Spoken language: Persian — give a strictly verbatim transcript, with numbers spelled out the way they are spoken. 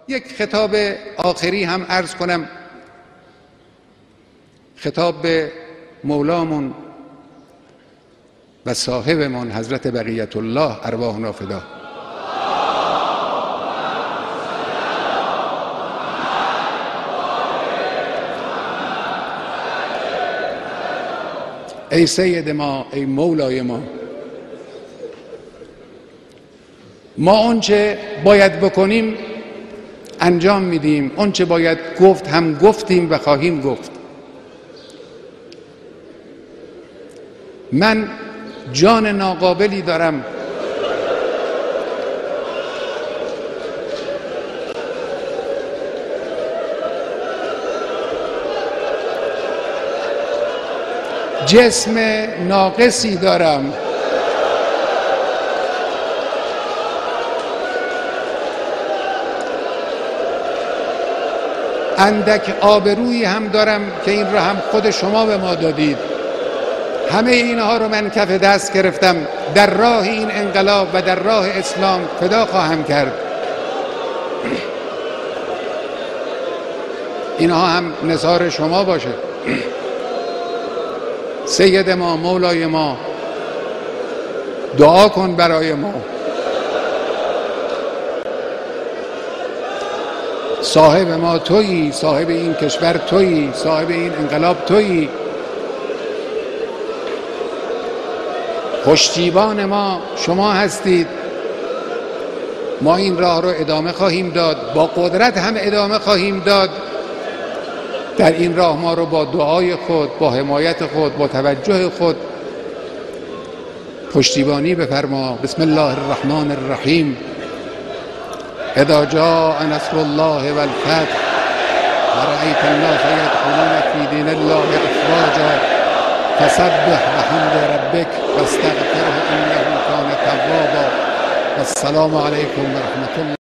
یک خطاب آخری هم عرض کنم، خطاب به مولامون و صاحبمون حضرت بقیت الله ارواحنا فدا. ای سید ما، ای مولای ما، ما آنچه باید بکنیم انجام میدیم، آنچه باید گفت هم گفتیم و خواهیم گفت. من جان ناقابلی دارم جسم ناقصی دارم، اندک آبرویی هم دارم که این را هم خود شما به ما دادید. همه اینها رو من کف دست گرفتم، در راه این انقلاب و در راه اسلام فدا خواهم کرد. اینها هم نثار شما باشه. سید ما، مولای ما، دعا کن برای ما. صاحب ما تویی، صاحب این کشور تویی، صاحب این انقلاب تویی. پشتیبان ما شما هستید. ما این راه رو ادامه خواهیم داد، با قدرت هم ادامه خواهیم داد. در این راه ما رو با دعای خود، با حمایت خود، با توجه خود پشتیبانی بفرما. بسم الله الرحمن الرحیم. اذا جاء نصر الله والفتح ورأيت الناس يدخلون في دين الله افواجا فسبح بحمد ربك واستغفره انه كان توابا. والسلام علیکم و رحمت الله.